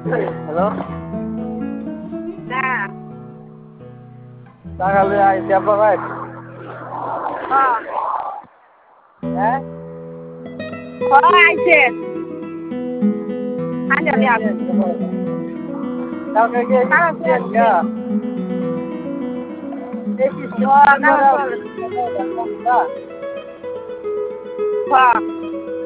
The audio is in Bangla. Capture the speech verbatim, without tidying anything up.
হ্যালো হ্যাঁ টাকা লয়ে আইছি আপনার ভাই হ্যাঁ হ্যাঁ হ্যাঁ আইছে আইছে লিয়ান কালকে গিয়ে কাগজ কিস্তি লিয়ান দেন গা এই কিস্তি হ্যাঁ দেন কাগজ না লিয়ান হ্যাঁ